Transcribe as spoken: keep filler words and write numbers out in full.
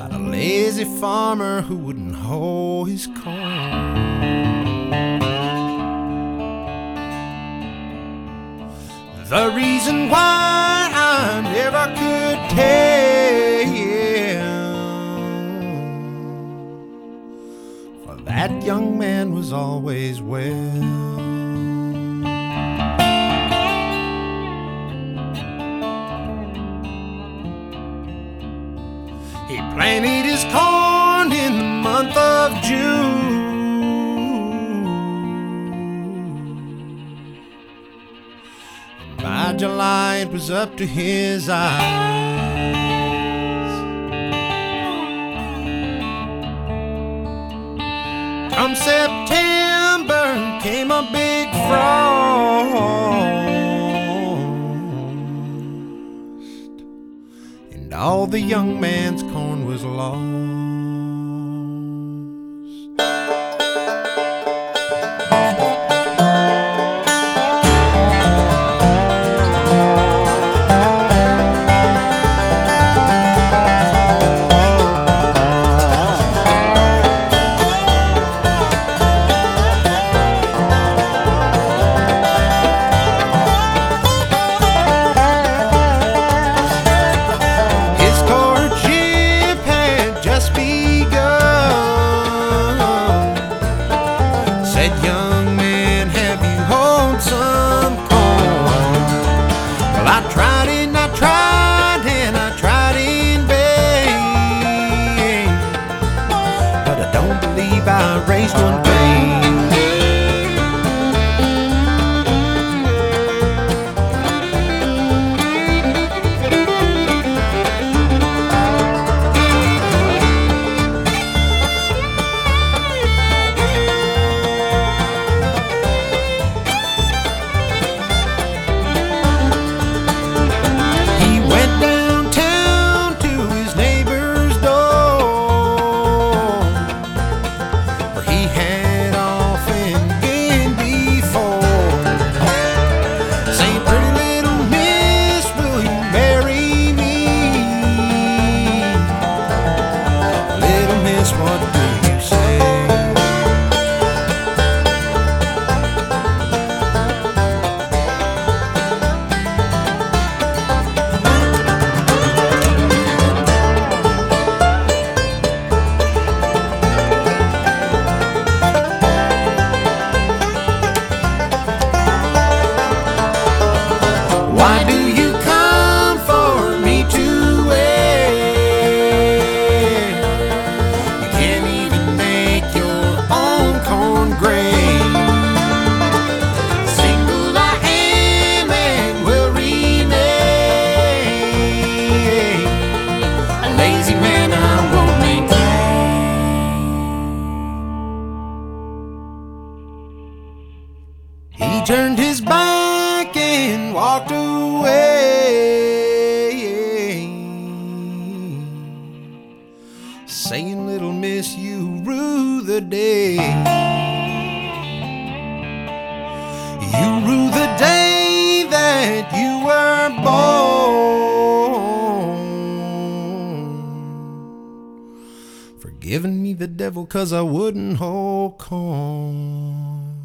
about a lazy farmer who wouldn't hoe his corn. The reason why I never could tell, for that young man was always well. He planted his corn in the month of June. And by July it was up to his eyes. Come September came a big frost, and all the young man's corn was lost. Said, young man, have you hoed some corn? Well, I tried and I tried and I tried in vain, but I don't believe I raised one grain. What do you say? Why do you come for me to wait? You can't even make your own corn grain. Single I am and will remain. A lazy man I won't maintain. He turned his back and walked away, saying, little miss, you rue the day. You rue the day that you were born, forgiving me the devil 'cause I wouldn't hoe corn.